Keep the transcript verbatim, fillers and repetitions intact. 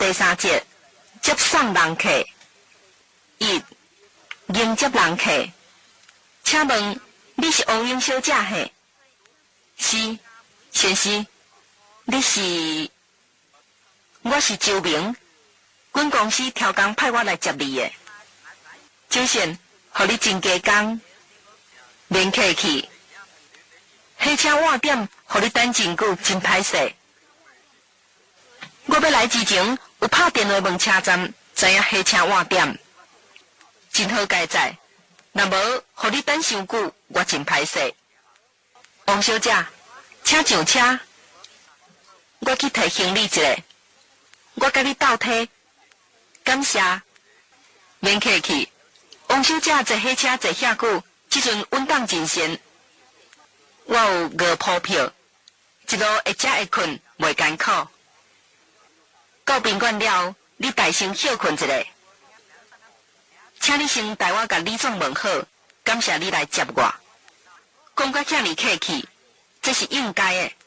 第三节，接送人客。一、迎接人客。请问你是王英小姐嘿？是，先生。你是？我是周明，阮公司调工派我来接你的。周先，互你真加工，免客气。火车晚点，互你等真久，真歹势。我要来之前有拍电话问车站，知影火车晚点，真好佳哉。若无，互你等伤久，我真歹势。王小姐，请上车，我去提行李一下，我甲你倒梯。感谢，免客气。王小姐坐火车坐遐久，即阵稳当真仙。我有五铺票，一路会食会困，袂艰苦。到宾馆了，你大声休困一下，请你先代我甲李总问好，感谢你来接我。讲甲遐尼客气，这是应该的。